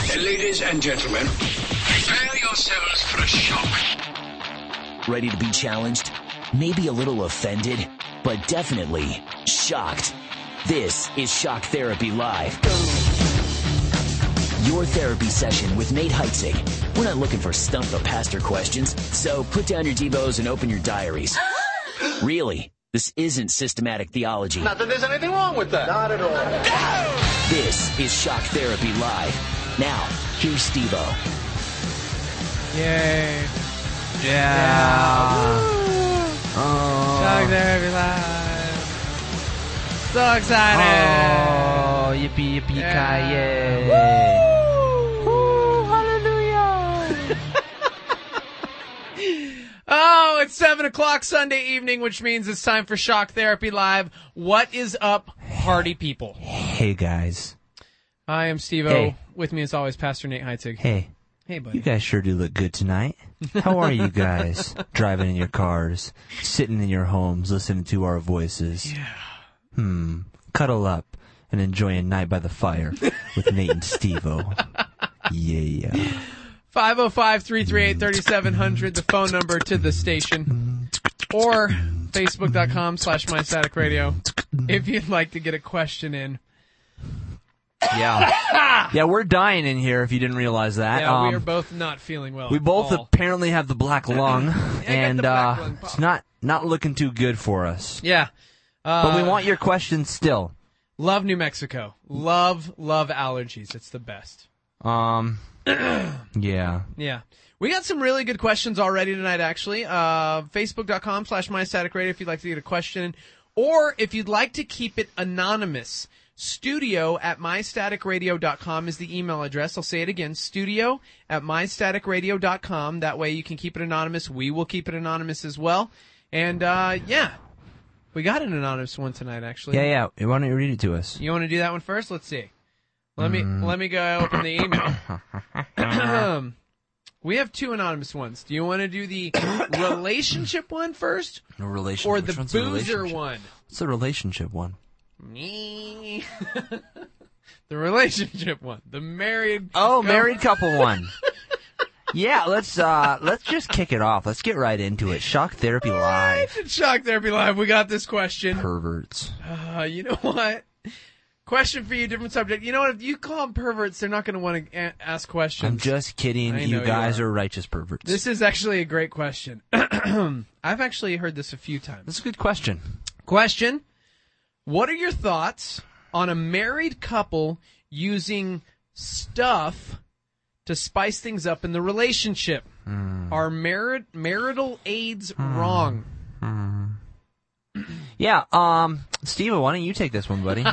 Ladies and gentlemen, prepare yourselves for a shock. Ready to be challenged? Maybe a little offended, but definitely shocked. This is Shock Therapy Live. Your therapy session with Nate Heitzig. We're not looking for stump the pastor questions, so put down your Devos and open your diaries. Really, this isn't systematic theology. Not that there's anything wrong with that. Not at all. This is Shock Therapy Live. Now, here's Steve-O. Yay. Yeah. Shock Therapy Live. So excited. Oh, yippee, yippee, Yeah. ki-yay. Woo, hallelujah. Oh, it's 7 o'clock Sunday evening, which means it's time for Shock Therapy Live. What is up, party people? Hey, guys. I am Steve-O. Hey. With me, as always, Pastor Nate Heitzig. Hey. Hey, buddy. You guys sure do look good tonight. How are you guys? Driving in your cars, sitting in your homes, listening to our voices. Yeah. Cuddle up and enjoy a night by the fire with Nate and Steve-O. Yeah. 505-338-3700, the phone number to the station. Or Facebook.com/MyStaticRadio if you'd like to get a question in. Yeah. Yeah, we're dying in here if you didn't realize that. Yeah, we are both not feeling well. We both at all. apparently have the black lung, and the black lung it's pop. not looking too good for us. Yeah. But we want your questions still. Love New Mexico. Love allergies. It's the best. Yeah. Yeah. We got some really good questions already tonight, actually. Facebook.com/MyStaticRadio if you'd like to get a question in. Or if you'd like to keep it anonymous, studio@mystaticradio.com is the email address. I'll say it again, studio@mystaticradio.com. That way you can keep it anonymous. We will keep it anonymous as well. And, yeah. We got an anonymous one tonight, actually. Yeah. Why don't you read it to us? You want to do that one first? Let's see. Let me go open the email. We have two anonymous ones. Do you want to do the relationship one first? No relationship. Or the Which one's the boozer relationship? one? What's the relationship one? Me. The relationship one. The married. Married couple one. Yeah, let's just kick it off. Let's get right into it. Shock Therapy Live. Right, Shock Therapy Live. We got this question. Perverts. You know what? Question for you, different subject. You know what? If you call them perverts, they're not going to want to ask questions. I'm just kidding. I know You guys you are righteous perverts. This is actually a great question. I've actually heard this a few times. That's a good question. Question: what are your thoughts on a married couple using stuff to spice things up in the relationship? Are marital aids wrong? Yeah, Steve, why don't you take this one, buddy?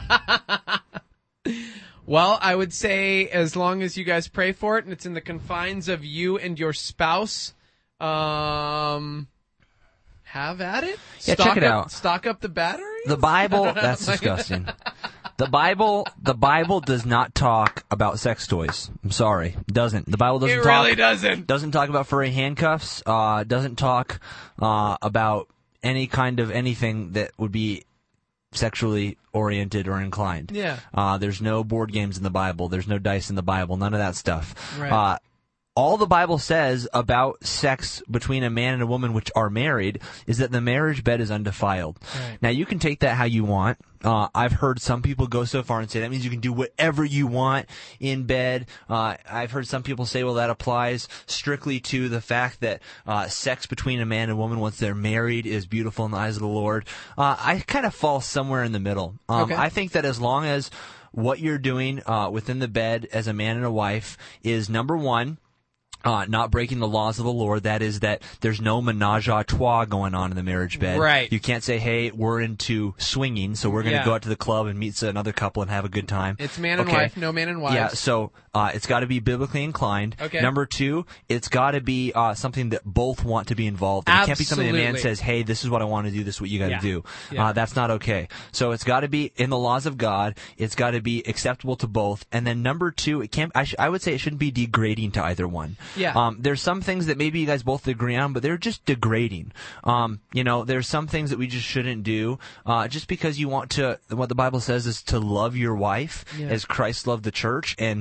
Well, I would say as long as you guys pray for it and it's in the confines of you and your spouse, have at it. Yeah, check it out. Stock up the battery. The Bible, that's disgusting. The Bible does not talk about sex toys. I'm sorry. It doesn't. The Bible doesn't It talk. really doesn't. Doesn't talk about furry handcuffs. Doesn't talk, about any kind of anything that would be sexually oriented or inclined. Yeah. There's no board games in the Bible. There's no dice in the Bible. None of that stuff. Right. All the Bible says about sex between a man and a woman which are married is that the marriage bed is undefiled. Right. Now, you can take that how you want. I've heard some people go so far and say that means you can do whatever you want in bed. I've heard some people say, well, that applies strictly to the fact that sex between a man and a woman once they're married is beautiful in the eyes of the Lord. I kind of fall somewhere in the middle. Okay. I think that as long as what you're doing within the bed as a man and a wife is, number one, not breaking the laws of the Lord. That is that there's no menage a trois going on in the marriage bed. Right. You can't say, hey, we're into swinging, so we're going to go out to the club and meet another couple and have a good time. It's man and wife, no man and wives. Yeah, so it's got to be biblically inclined. Okay. Number two, it's got to be something that both want to be involved in. It can't be something the man says, hey, this is what I want to do, this is what you got to do. Yeah. That's not okay. So it's got to be in the laws of God. It's got to be acceptable to both. And then number two, it can't. I would say it shouldn't be degrading to either one. Yeah. There's some things that maybe you guys both agree on, but they're just degrading. There's some things that we just shouldn't do, just because you want to. What the Bible says is to love your wife as Christ loved the church, and some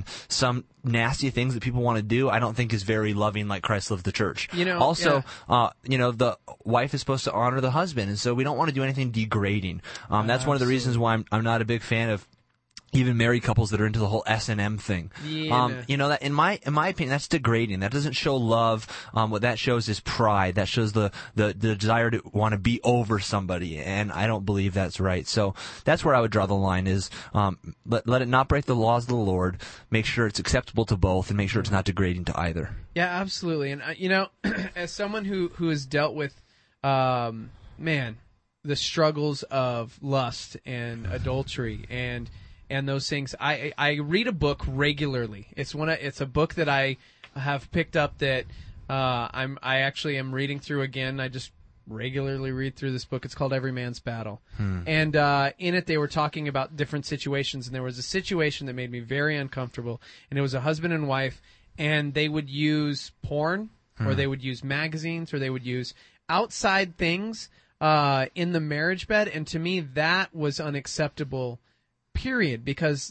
some nasty things that people want to do, I don't think is very loving like Christ loved the church. Also, the wife is supposed to honor the husband, and so we don't want to do anything degrading. That's one of the reasons why I'm not a big fan of even married couples that are into the whole S&M thing. That in my opinion, that's degrading. That doesn't show love. What that shows is pride. That shows the desire to want to be over somebody, and I don't believe that's right. So that's where I would draw the line is, let it not break the laws of the Lord, make sure it's acceptable to both, and make sure it's not degrading to either. Yeah, absolutely. And, as someone who has dealt with, the struggles of lust and adultery and those things, I read a book regularly. It's a book that I have picked up that I actually am reading through again. I just regularly read through this book. It's called Every Man's Battle. And in it they were talking about different situations, and there was a situation that made me very uncomfortable, and it was a husband and wife, and they would use porn, or they would use magazines, or they would use outside things in the marriage bed, and to me that was unacceptable. Period, because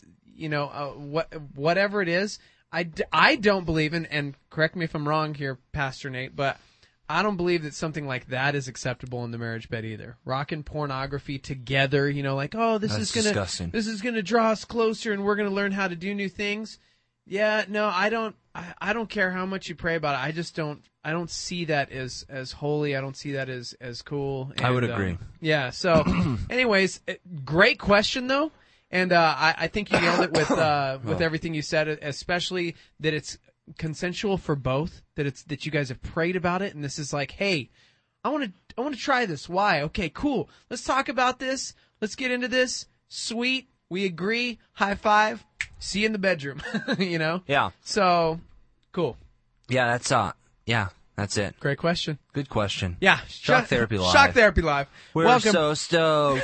whatever it is, I don't believe in, and correct me if I'm wrong here, Pastor Nate, but I don't believe that something like that is acceptable in the marriage bed either. Rocking pornography together, this is gonna draw us closer, and we're gonna learn how to do new things. Yeah, no, I don't care how much you pray about it. I don't see that as holy. I don't see that as cool. And, I would agree. So, anyways, great question though. And I think you nailed it with everything you said, especially that it's consensual for both. That you guys have prayed about it, and this is like, hey, I want to try this. Why? Okay, cool. Let's talk about this. Let's get into this. Sweet. We agree. High five. See you in the bedroom. Yeah. So cool. Yeah, that's it. Great question. Good question. Yeah. Shock Therapy Live. Shock Therapy Live. We're Welcome. so stoked.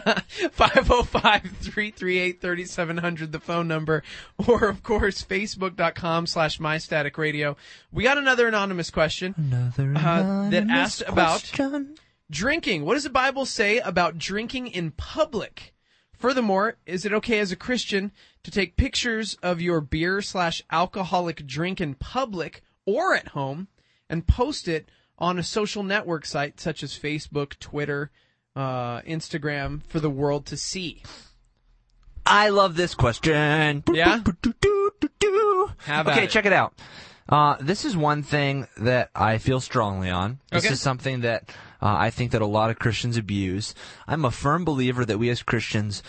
505-338-3700, the phone number, or of course, facebook.com/mystaticradio. We got another anonymous question that asked about drinking. What does the Bible say about drinking in public? Furthermore, is it okay as a Christian to take pictures of your beer/alcoholic drink in public or at home and post it on a social network site such as Facebook, Twitter, Instagram for the world to see? I love this question. Yeah? Okay, check it out. This is one thing that I feel strongly on. This is something that I think that a lot of Christians abuse. I'm a firm believer that we as Christians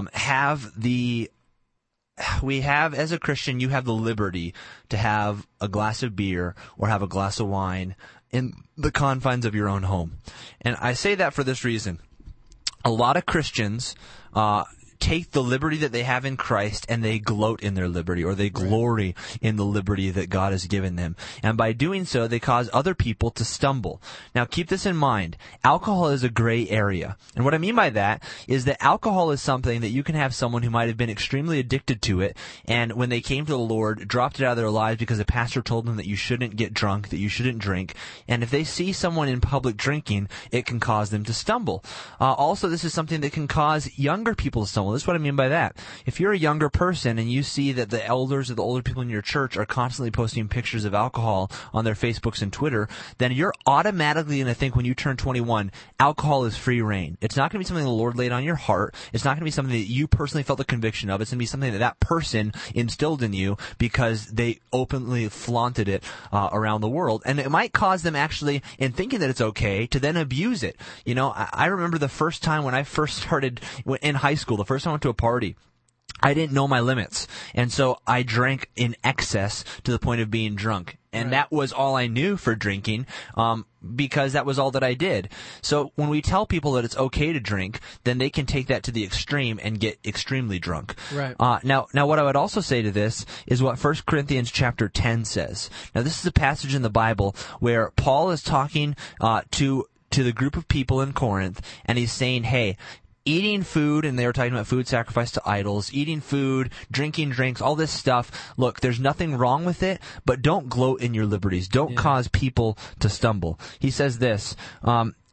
as a Christian, you have the liberty to have a glass of beer or have a glass of wine in the confines of your own home. And I say that for this reason. A lot of Christians take the liberty that they have in Christ and they gloat in their liberty, or they glory in the liberty that God has given them. And by doing so, they cause other people to stumble. Now, keep this in mind. Alcohol is a gray area. And what I mean by that is that alcohol is something that you can have someone who might have been extremely addicted to it, and when they came to the Lord, dropped it out of their lives because a pastor told them that you shouldn't get drunk, that you shouldn't drink. And if they see someone in public drinking, it can cause them to stumble. Also, this is something that can cause younger people to stumble. This is what I mean by that. If you're a younger person and you see that the elders or the older people in your church are constantly posting pictures of alcohol on their Facebooks and Twitter, then you're automatically going to think when you turn 21, alcohol is free reign. It's not going to be something the Lord laid on your heart. It's not going to be something that you personally felt the conviction of. It's going to be something that that person instilled in you because they openly flaunted it around the world. And it might cause them actually, in thinking that it's okay, to then abuse it. You know, I remember the first time when I first started in high school, the first time I went to a party, I didn't know my limits. And so I drank in excess to the point of being drunk. And that was all I knew for drinking, because that was all that I did. So when we tell people that it's okay to drink, then they can take that to the extreme and get extremely drunk. Right. Now what I would also say to this is what 1 Corinthians chapter 10 says. Now this is a passage in the Bible where Paul is talking to the group of people in Corinth, and he's saying, hey, eating food, and they were talking about food sacrificed to idols, eating food, drinking drinks, all this stuff. Look, there's nothing wrong with it, but don't gloat in your liberties. Don't cause people to stumble. He says this,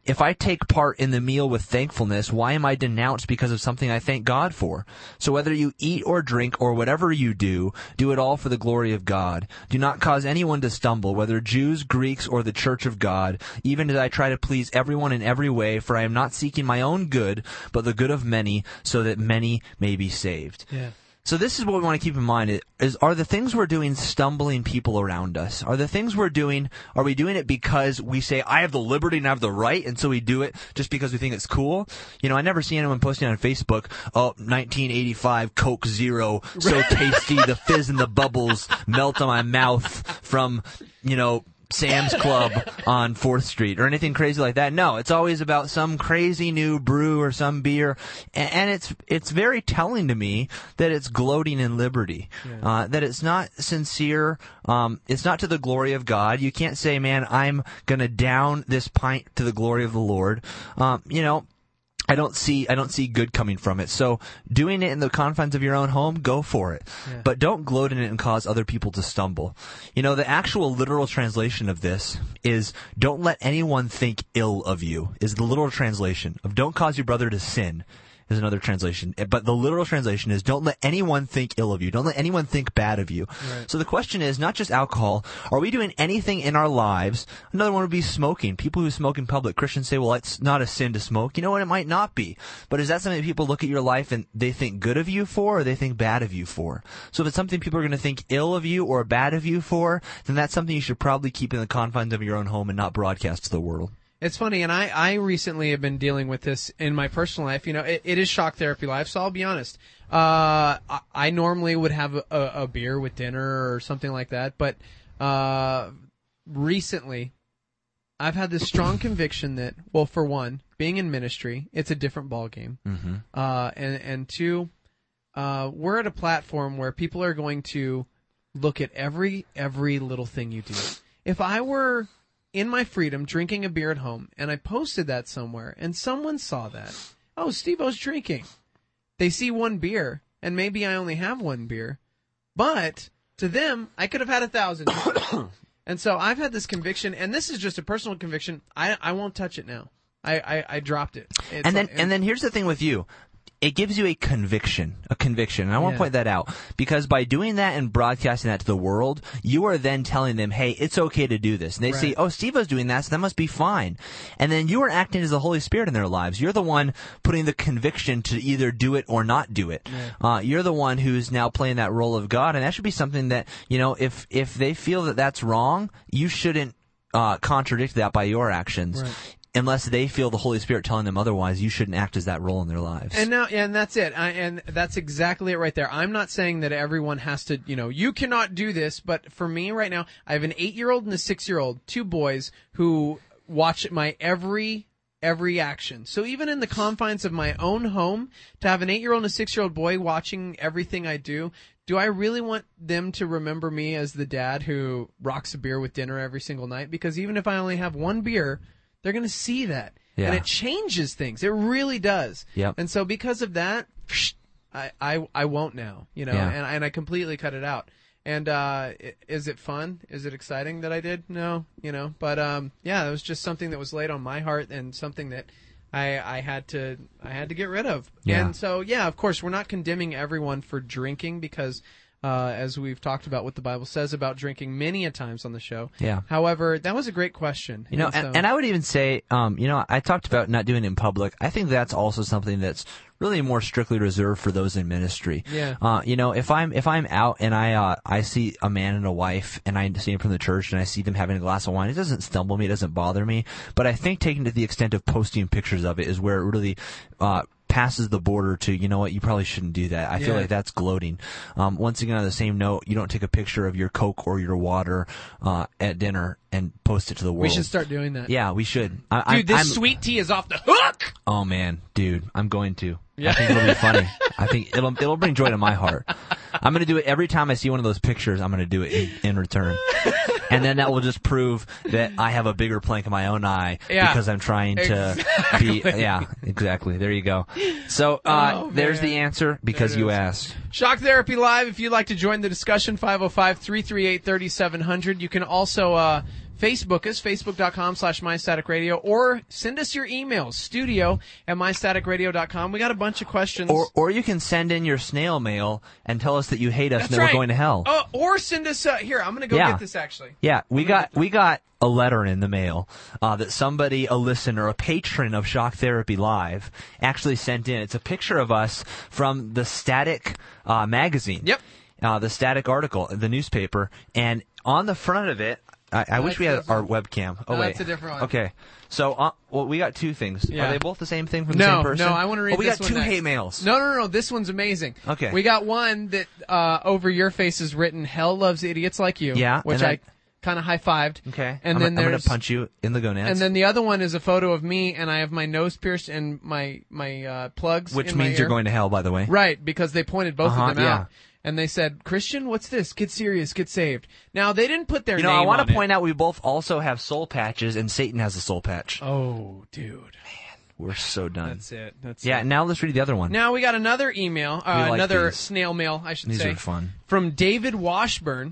if I take part in the meal with thankfulness, why am I denounced because of something I thank God for? So whether you eat or drink or whatever you do it all for the glory of God. Do not cause anyone to stumble, whether Jews, Greeks, or the church of God, even as I try to please everyone in every way, for I am not seeking my own good, but the good of many, so that many may be saved. Yeah. So this is what we want to keep in mind, are the things we're doing stumbling people around us? Are the things we're doing, are we doing it because we say, I have the liberty and I have the right, and so we do it just because we think it's cool? You know, I never see anyone posting on Facebook, 1985 Coke Zero, so tasty, the fizz and the bubbles melt on my mouth from, Sam's Club on 4th Street or anything crazy like that. No, it's always about some crazy new brew or some beer, and it's very telling to me that it's gloating in liberty, that it's not sincere, it's not to the glory of God. You can't say, man, I'm gonna down this pint to the glory of the Lord. I don't see good coming from it. So doing it in the confines of your own home, go for it. Yeah. But don't gloat in it and cause other people to stumble. The actual literal translation of this is don't let anyone think ill of you, is the literal translation of don't cause your brother to sin. Is another translation. But the literal translation is don't let anyone think ill of you. Don't let anyone think bad of you. Right. So the question is not just alcohol. Are we doing anything in our lives? Another one would be smoking. People who smoke in public. Christians say, well, it's not a sin to smoke. You know what? It might not be. But is that something that people look at your life and they think good of you for, or they think bad of you for? So if it's something people are going to think ill of you or bad of you for, then that's something you should probably keep in the confines of your own home and not broadcast to the world. It's funny, and I recently have been dealing with this in my personal life. It is shock therapy life, so I'll be honest. I normally would have a beer with dinner or something like that, but recently I've had this strong conviction that, well, for one, being in ministry, it's a different ballgame. Mm-hmm. And two, we're at a platform where people are going to look at every little thing you do. If I were in my freedom drinking a beer at home and I posted that somewhere and someone saw that, oh, Steve-O's drinking. They see one beer and maybe I only have one beer, but to them, I could have had 1,000. And so I've had this conviction, and this is just a personal conviction. I won't touch it now. I dropped it. And then here's the thing with you. It gives you a conviction. And I want to point that out, because by doing that and broadcasting that to the world, you are then telling them, hey, it's okay to do this. And they say, oh, Steve-O's doing that, so that must be fine. And then you are acting as the Holy Spirit in their lives. You're the one putting the conviction to either do it or not do it. Yeah. You're the one who's now playing that role of God, and that should be something that, if they feel that that's wrong, you shouldn't contradict that by your actions. Right. Unless they feel the Holy Spirit telling them otherwise, you shouldn't act as that role in their lives. And that's it. And that's exactly it right there. I'm not saying that everyone has to, you cannot do this, but for me right now, I have an 8-year-old and a 6-year-old, 2 boys who watch my every action. So even in the confines of my own home, to have an 8-year-old and a 6-year-old boy watching everything I do I really want them to remember me as the dad who rocks a beer with dinner every single night? Because even if I only have one beer, they're going to see that. Yeah. And it changes things. It really does. Yep. And so because of that, I won't now, and I completely cut it out. And is it fun? Is it exciting that I did? No, but it was just something that was laid on my heart and something that I had to get rid of. Yeah. And so, of course, we're not condemning everyone for drinking, because as we've talked about what the Bible says about drinking many a times on the show. Yeah. However, that was a great question. And I would even say, I talked about not doing it in public. I think that's also something that's really more strictly reserved for those in ministry. Yeah. If I'm out and I see a man and a wife and I see them from the church and I see them having a glass of wine, it doesn't stumble me, it doesn't bother me. But I think taking to the extent of posting pictures of it is where it really passes the border to, you probably shouldn't do that. I feel like that's gloating. Once again, on the same note, you don't take a picture of your Coke or your water at dinner and post it to the world. We should start doing that. Yeah, we should. This sweet tea is off the hook! Oh, man. Dude, I'm going to. Yeah. I think it'll be funny. I think it'll bring joy to my heart. I'm going to do it every time I see one of those pictures. I'm going to do it in return. And then that will just prove that I have a bigger plank in my own eye because I'm trying to be. Yeah, exactly. There you go. So there's the answer, because you asked. Shock Therapy Live. If you'd like to join the discussion, 505-338-3700. You can also Facebook us, facebook.com/MyStaticRadio, or send us your emails, studio@MyStaticRadio.com. We got a bunch of questions. Or you can send in your snail mail and tell us that you hate us That's and that right. we're going to hell. Or send us, here, I'm going to go get this actually. Yeah, we got a letter in the mail that somebody, a listener, a patron of Shock Therapy Live, actually sent in. It's a picture of us from the Static magazine. Yep. The Static article, the newspaper, and on the front of it, I wish we had our webcam. Oh, wait. That's a different one. Okay. So, we got two things. Yeah. Are they both the same thing from the same person? No, I want to read we this got one two next. hate mails. No, this one's amazing. Okay. We got one that over your face is written, "Hell loves idiots like you," Yeah, which and I kind of high-fived. Okay. And I'm then going to punch you in the gonads. And then the other one is a photo of me, and I have my nose pierced and my plugs Which in my means you're ear. going to hell, by the way. Right, because they pointed both of them yeah. out. And they said, "Christian, what's this? Get serious, get saved." Now, they didn't put their name I want on to it. point out we both also have soul patches, and Satan has a soul patch. Oh, dude. We're so done. That's it. Yeah, now let's read the other one. Now we got another email, like another these. snail mail, I should These say. are fun. From David Washburn,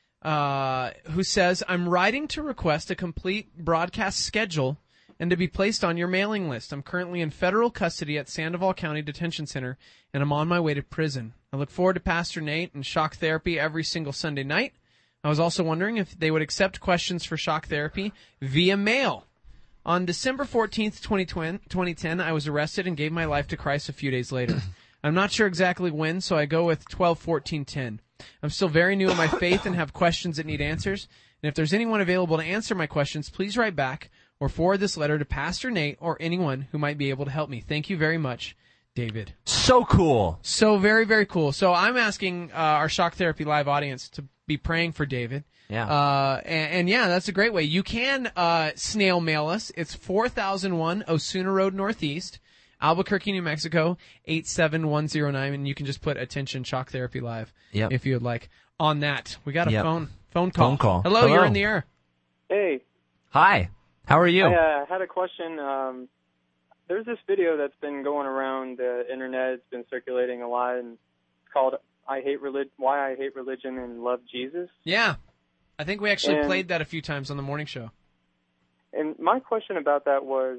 who says, "I'm writing to request a complete broadcast schedule and to be placed on your mailing list. I'm currently in federal custody at Sandoval County Detention Center, and I'm on my way to prison. I look forward to Pastor Nate and Shock Therapy every single Sunday night. I was also wondering if they would accept questions for Shock Therapy via mail. On December 14th, 2010, I was arrested and gave my life to Christ a few days later. I'm not sure exactly when, so I go with 12/14/10. I'm still very new in my faith and have questions that need answers. And if there's anyone available to answer my questions, please write back or forward this letter to Pastor Nate or anyone who might be able to help me. Thank you very much, David." So cool. So very, very cool. So I'm asking our Shock Therapy Live audience to be praying for David. Yeah. And yeah, that's a great way. You can snail mail us. It's 4001 Osuna Road Northeast, Albuquerque, New Mexico, 87109, and you can just put "Attention Shock Therapy Live" if you would like on that. We got a phone call. Hello, you're in the air. Hey. Hi. How are you? I had a question. There's this video that's been going around the internet. It's been circulating a lot, and it's called Why I Hate Religion and Love Jesus. Yeah. I think we actually played that a few times on the morning show. And my question about that was,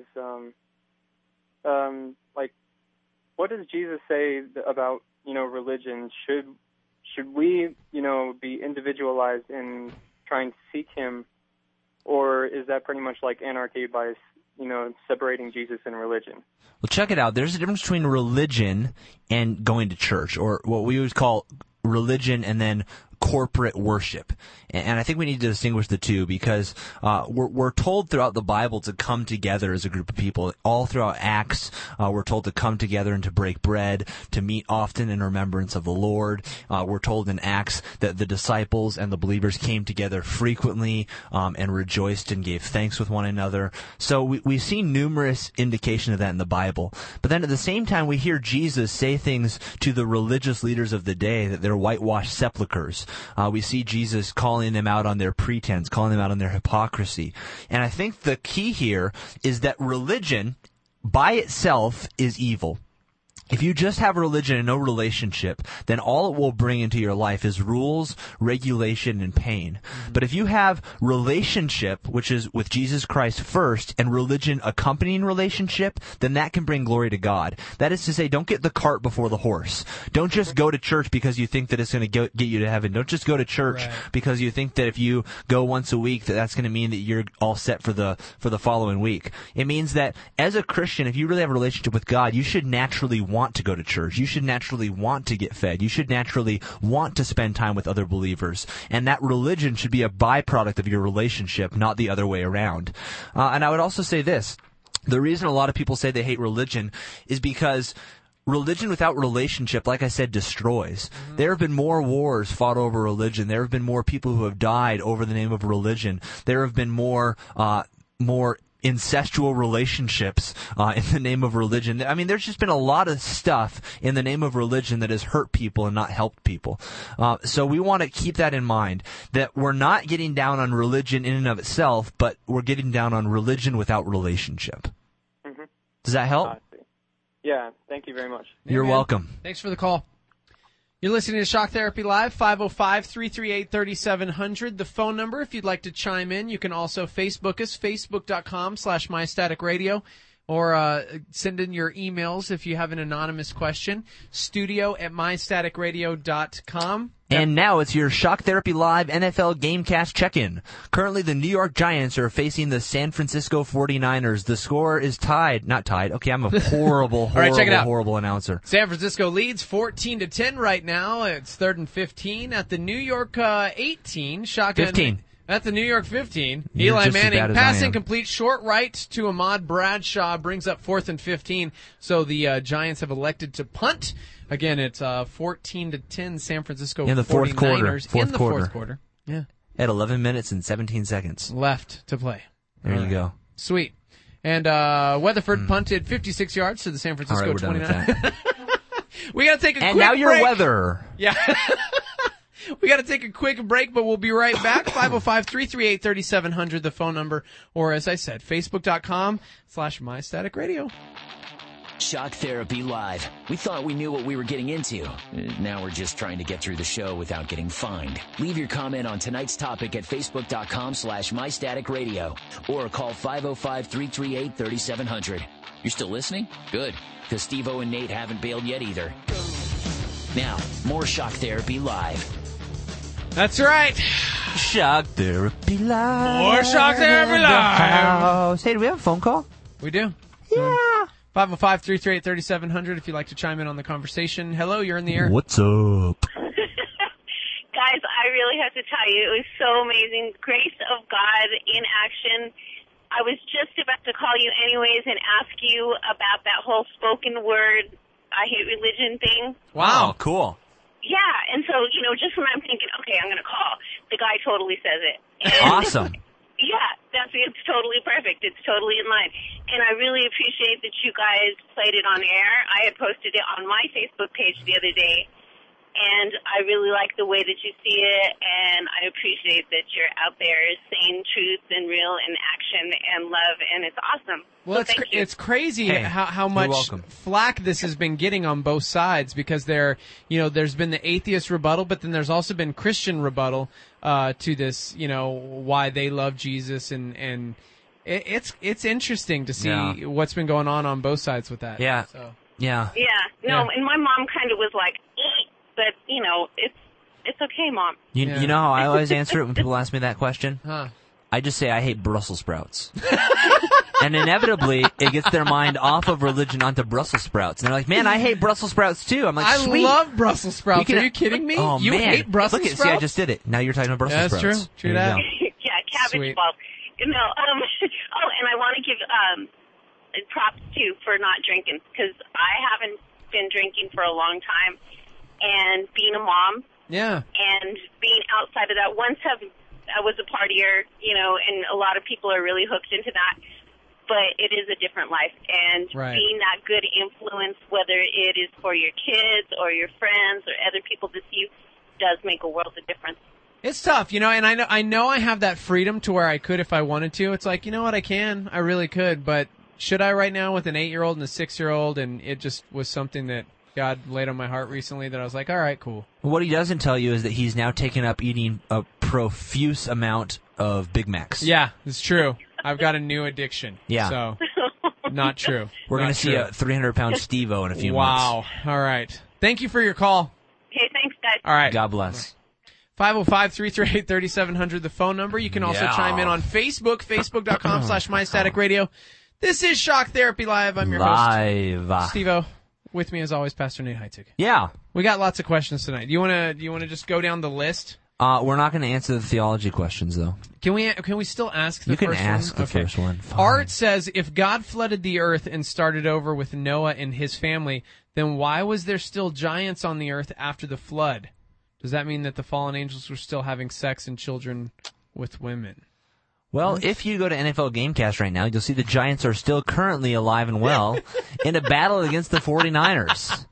what does Jesus say about, religion? Should we, be individualized in trying to seek him, or is that pretty much like anarchy by, separating Jesus and religion? Well, check it out. There's a difference between religion and going to church, or what we would call religion and then corporate worship. And I think we need to distinguish the two because we're told throughout the Bible to come together as a group of people. All throughout Acts, we're told to come together and to break bread, to meet often in remembrance of the Lord. We're told in Acts that the disciples and the believers came together frequently and rejoiced and gave thanks with one another. So we've seen numerous indications of that in the Bible. But then at the same time, we hear Jesus say things to the religious leaders of the day that they're whitewashed sepulchers. We see Jesus calling them out on their pretense, calling them out on their hypocrisy. And I think the key here is that religion by itself is evil. If you just have religion and no relationship, then all it will bring into your life is rules, regulation, and pain. But if you have relationship, which is with Jesus Christ first, and religion accompanying relationship, then that can bring glory to God. That is to say, don't get the cart before the horse. Don't just go to church because you think that it's going to get you to heaven. Don't just go to church because you think that if you go once a week, that's going to mean that you're all set for the following week. It means that as a Christian, if you really have a relationship with God, you should naturally want to go to church. You should naturally want to get fed. You should naturally want to spend time with other believers. And that religion should be a byproduct of your relationship, not the other way around. And I would also say this. The reason a lot of people say they hate religion is because religion without relationship, like I said, destroys. There have been more wars fought over religion. There have been more people who have died over the name of religion. There have been more incestual relationships in the name of religion. I mean, there's just been a lot of stuff in the name of religion that has hurt people and not helped people. So we want to keep that in mind, that we're not getting down on religion in and of itself, but we're getting down on religion without relationship. Mm-hmm. Does that help? Yeah, thank you very much. You're welcome. Thanks for the call. You're listening to Shock Therapy Live, 505-338-3700. The phone number, if you'd like to chime in. You can also Facebook us, facebook.com/mystaticradio, or send in your emails if you have an anonymous question, studio@mystaticradio.com. And now it's your Shock Therapy Live NFL Gamecast check-in. Currently, the New York Giants are facing the San Francisco 49ers. The score is tied. Not tied. Okay, I'm a horrible, right, check it out. horrible announcer. San Francisco leads 14-10 right now. It's 3rd and 15 at the New York 18. Shotgun 15. At the New York 15. You're Eli just as bad Manning as I passing am. complete short right to Ahmad Bradshaw brings up 4th and 15. So the Giants have elected to punt. Again, it's 14-10 San Francisco In the fourth 49ers quarter. in the fourth quarter. Yeah. At 11 minutes and 17 seconds. Left to play. There All you right. go. Sweet. And Weatherford punted 56 yards to the San Francisco All right, we're done 29. with that. We got to take a And quick now your break. weather. Yeah. We got to take a quick break, but we'll be right back. 505-338-3700, the phone number, or as I said, facebook.com/mystaticradio. Shock Therapy Live. We thought we knew what we were getting into. Now we're just trying to get through the show without getting fined. Leave your comment on tonight's topic at facebook.com/mystaticradio or call 505-338-3700. You're still listening? Good, because Steve-O and Nate haven't bailed yet either. Now, more Shock Therapy Live. That's right. Shock Therapy Live. More Shock Therapy Live. Hey, do we have a phone call? We do. Yeah. 505-338-3700 if you'd like to chime in on the conversation. Hello, you're in the air. What's up? Guys, I really have to tell you, it was so amazing. Grace of God in action. I was just about to call you anyways and ask you about that whole spoken word, I hate religion thing. Wow, cool. Yeah, and so, just when I'm thinking, okay, I'm going to call, the guy totally says it. And Awesome. Yeah, it's totally perfect. It's totally in line. And I really appreciate that you guys played it on air. I had posted it on my Facebook page the other day, and I really like the way that you see it, and I appreciate that you're out there saying truth and real and action and love, and it's awesome. Well, so thank you. it's crazy Hey, how you're much welcome. flack this has been getting on both sides because there's been the atheist rebuttal, but then there's also been Christian rebuttal to this, why they love Jesus, and it's interesting to see Yeah. what's been going on both sides with that. Yeah. So. Yeah. Yeah, Yeah. and my mom kind of was like, but, it's okay, Mom. You know how I always answer it when people ask me that question? Huh. I just say I hate Brussels sprouts. And inevitably, it gets their mind off of religion onto Brussels sprouts. And they're like, man, I hate Brussels sprouts too. I'm like, I sweet. love Brussels sprouts. We can- Are you kidding me? Oh, you man. hate Brussels Look at, sprouts? See, I just did it. Now you're talking about Brussels Yeah, that's sprouts. true. True There that. you go. Yeah, cabbage Sweet. balls. And I want to give props too for not drinking because I haven't been drinking for a long time, and being a mom Yeah. and being outside of that. I was a partier, and a lot of people are really hooked into that. But it is a different life, and Right. being that good influence, whether it is for your kids or your friends or other people to see you, does make a world of difference. It's tough, and I know I have that freedom to where I could if I wanted to. It's like, you know what, I really could, but should I right now with an 8-year-old and a 6-year-old? And it just was something that God laid on my heart recently that I was like, all right, cool. What he doesn't tell you is that he's now taken up eating a profuse amount of Big Macs. Yeah, it's true. I've got a new addiction. Yeah. So, not true. We're going to see a 300-pound Steve-O in a few months. Wow. All right. Thank you for your call. Okay, thanks, guys. All right. God bless. 505-338-3700, the phone number. You can also chime in on Facebook, facebook.com/mystaticradio. This is Shock Therapy Live. I'm your host, Steve-O. With me, as always, Pastor Nate Heitzig. Yeah. We got lots of questions tonight. Do you want to just go down the list? We're not going to answer the theology questions, though. Can we still ask the You first can one? ask the first one. Fine. Art says, if God flooded the earth and started over with Noah and his family, then why was there still giants on the earth after the flood? Does that mean that the fallen angels were still having sex and children with women? Well, if you go to NFL Gamecast right now, you'll see the Giants are still currently alive and well in a battle against the 49ers.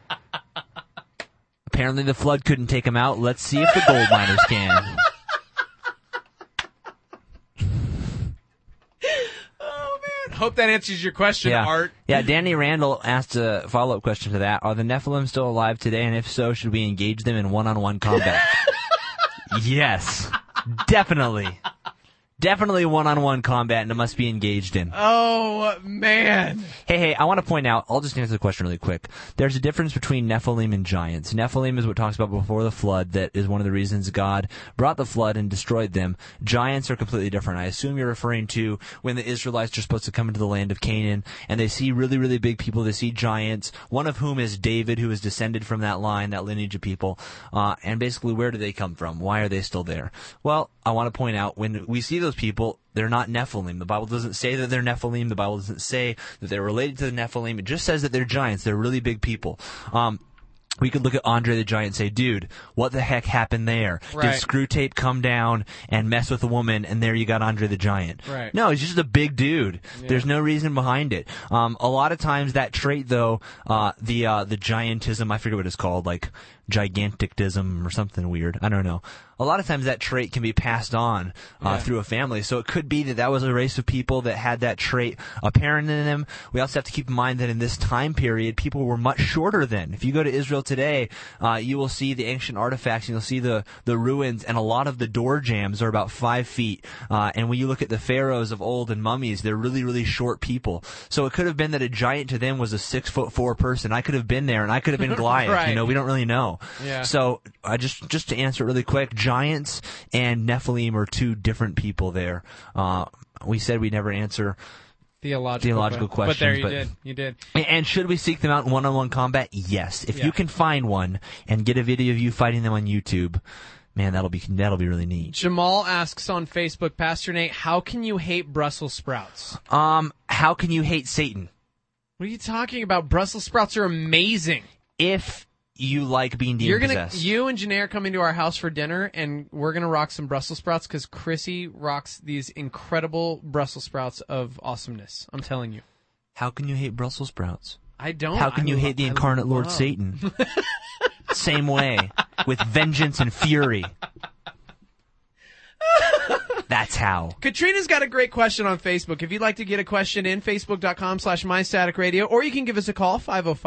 Apparently the flood couldn't take them out. Let's see if the gold miners can. Oh, man. hope that answers your question, Yeah. Art. Yeah, Danny Randall asked a follow-up question to that. Are the Nephilim still alive today? And if so, should we engage them in one-on-one combat? Yes. Definitely. Definitely one-on-one combat, and it must be engaged in. Oh, man. Hey, I want to point out, I'll just answer the question really quick. There's a difference between Nephilim and giants. Nephilim is what talks about before the flood. That is one of the reasons God brought the flood and destroyed them. Giants are completely different. I assume you're referring to when the Israelites are supposed to come into the land of Canaan, and they see really, really big people. They see giants, one of whom is David, who is descended from that line, that lineage of people. And basically, where do they come from? Why are they still there? Well, I want to point out, when we see those people, they're not Nephilim. The Bible doesn't say that they're Nephilim. The Bible doesn't say that they're related to the Nephilim. It just says that they're giants. They're really big people. We could look at Andre the Giant and say, dude, what the heck happened there? Right. Did Screw Tape come down and mess with a woman, and there you got Andre the Giant? Right. No, he's just a big dude. Yeah. There's no reason behind it. A lot of times that trait, though, the giantism, I forget what it's called, like gigantictism or something weird. I don't know. A lot of times that trait can be passed on through a family. So it could be that was a race of people that had that trait apparent in them. We also have to keep in mind that in this time period, people were much shorter then. If you go to Israel today, you will see the ancient artifacts, and you'll see the ruins, and a lot of the door jambs are about 5 feet. And when you look at the pharaohs of old and mummies, they're really, really short people. So it could have been that a giant to them was a 6'4" person. I could have been there, and I could have been Goliath. Right. You know, we don't really know. Yeah. So just to answer it really quick, giants and Nephilim are two different people there. We said we'd never answer theological questions. But there you did. And should we seek them out in one-on-one combat? Yes. If you can find one and get a video of you fighting them on YouTube, man, that'll be really neat. Jamal asks on Facebook, Pastor Nate, how can you hate Brussels sprouts? How can you hate Satan? What are you talking about? Brussels sprouts are amazing. If you like being demon-possessed. You and Janae are coming to our house for dinner, and we're going to rock some Brussels sprouts because Chrissy rocks these incredible Brussels sprouts of awesomeness. I'm telling you. How can you hate Brussels sprouts? I don't. How can you hate the incarnate Lord Satan? Same way, with vengeance and fury. That's how. Katrina's got a great question on Facebook. If you'd like to get a question in, facebook.com/mystaticradio, or you can give us a call,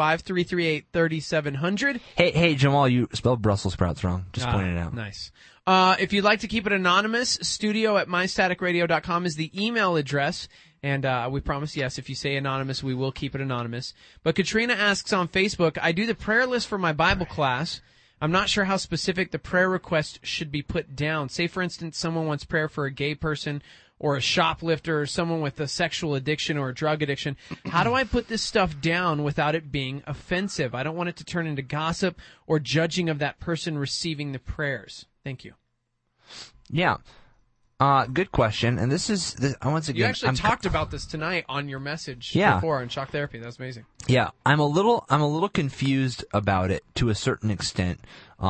505-338-3700. Hey, Jamal, you spelled Brussels sprouts wrong. Just pointing it out. Nice. If you'd like to keep it anonymous, studio@mystaticradio.com is the email address. And we promise, yes, if you say anonymous, we will keep it anonymous. But Katrina asks on Facebook, I do the prayer list for my Bible class. I'm not sure how specific the prayer request should be put down. Say, for instance, someone wants prayer for a gay person or a shoplifter or someone with a sexual addiction or a drug addiction. How do I put this stuff down without it being offensive? I don't want it to turn into gossip or judging of that person receiving the prayers. Thank you. Yeah. Good question. And this is, once again, you actually talked about this tonight on your message before on Shock Therapy. That's amazing. Yeah. I'm a little confused about it to a certain extent.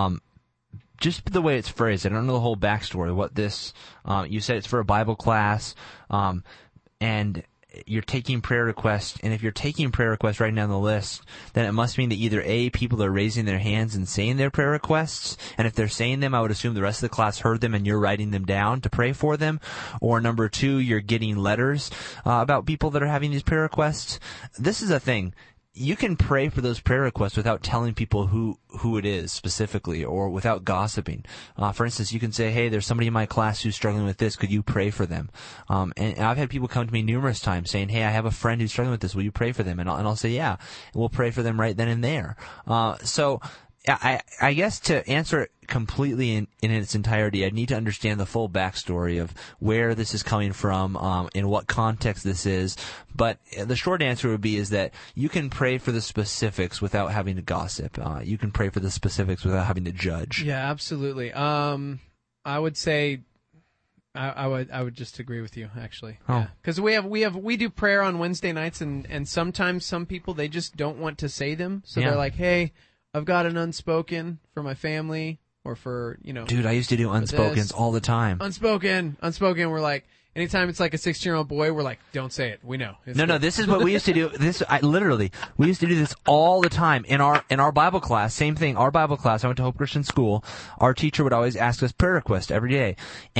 Just the way it's phrased. I don't know the whole backstory. What this, you said it's for a Bible class, and you're taking prayer requests, and if you're taking prayer requests right down the list, then it must mean that either A, people are raising their hands and saying their prayer requests, and if they're saying them, I would assume the rest of the class heard them and you're writing them down to pray for them, or number two, you're getting letters about people that are having these prayer requests. This is a thing. You can pray for those prayer requests without telling people who it is specifically, or without gossiping. For instance, you can say, hey, there's somebody in my class who's struggling with this. Could you pray for them? And I've had people come to me numerous times saying, hey, I have a friend who's struggling with this. Will you pray for them? And I'll say, yeah, we'll pray for them right then and there. So I guess to answer it completely in its entirety, I need to understand the full backstory of where this is coming from, in what context this is. But the short answer would be is that you can pray for the specifics without having to gossip. You can pray for the specifics without having to judge. Yeah, absolutely. I would say I would just agree with you, actually. Oh. Because we do prayer on Wednesday nights, and sometimes some people, they just don't want to say them, so they're like, hey, I've got an unspoken for my family, or for, Dude, I used to do unspokens all the time. Unspoken. We're like, anytime it's like a 16-year-old boy, we're like, don't say it. We know. No, this is what we used to do. We used to do this all the time in our Bible class. Same thing. Our Bible class, I went to Hope Christian School. Our teacher would always ask us prayer requests every day. And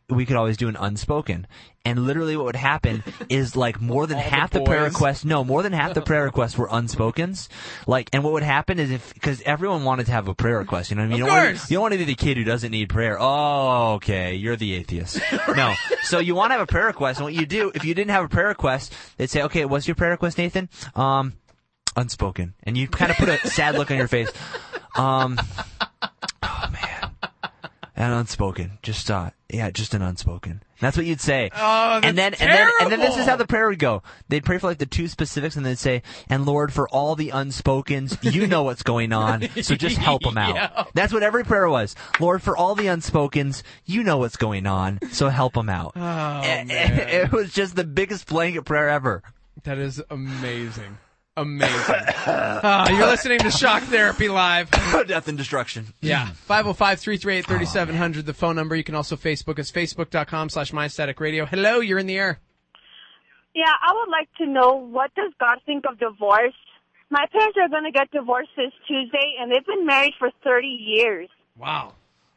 we could always do an unspoken. And literally what would happen is like more than half the prayer requests, more than half the prayer requests were unspokens. Like, and what would happen is because everyone wanted to have a prayer request, you know what I mean? You don't want to be the kid who doesn't need prayer. Oh, okay, you're the atheist. No. So you want to have a prayer request, and what you do, if you didn't have a prayer request, they'd say, okay, what's your prayer request, Nathan? Unspoken. And you kind of put a sad look on your face. Oh man. And unspoken. Just an unspoken. That's what you'd say. Oh, that's and then this is how the prayer would go. They'd pray for like the two specifics, and they'd say, "And Lord, for all the unspokens, you know what's going on, so just help them out." Yeah. That's what every prayer was. Lord, for all the unspokens, you know what's going on, so help them out. Oh, man. It was just the biggest blanket prayer ever. That is amazing. Amazing. You're listening to Shock Therapy Live. Death and destruction. Yeah. 505-338-3700, the phone number. You can also Facebook us, facebook.com/MyStaticRadio. Hello, you're in the air. Yeah, I would like to know, what does God think of divorce? My parents are going to get divorced this Tuesday, and they've been married for 30 years. Wow.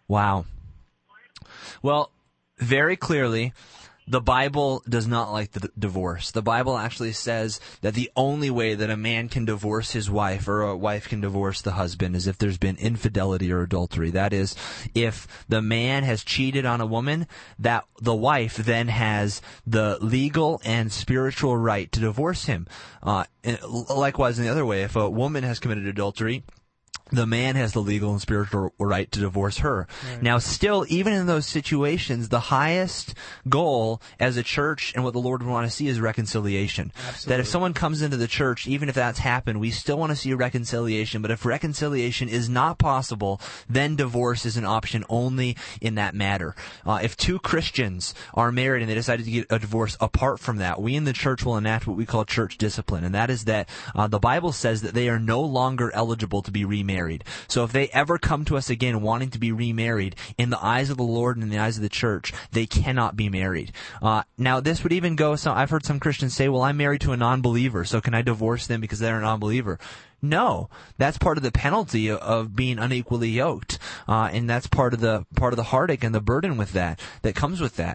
Well, very clearly, the Bible does not like the divorce. The Bible actually says that the only way that a man can divorce his wife or a wife can divorce the husband is if there's been infidelity or adultery. That is, if the man has cheated on a woman, that the wife then has the legal and spiritual right to divorce him. And likewise, in the other way, if a woman has committed adultery, the man has the legal and spiritual right to divorce her. Right. Now, still, even in those situations, the highest goal as a church and what the Lord would want to see is reconciliation. Absolutely. That if someone comes into the church, even if that's happened, we still want to see reconciliation. But if reconciliation is not possible, then divorce is an option only in that matter. If two Christians are married and they decide to get a divorce apart from that, we in the church will enact what we call church discipline. And that is that the Bible says that they are no longer eligible to be remarried. So if they ever come to us again wanting to be remarried, in the eyes of the Lord and in the eyes of the church, they cannot be married. Now, this would even go, so I've heard some Christians say, well, I'm married to a non-believer, so can I divorce them because they're a non-believer? No, that's part of the penalty of being unequally yoked, and that's part of the heartache and the burden with that comes with that.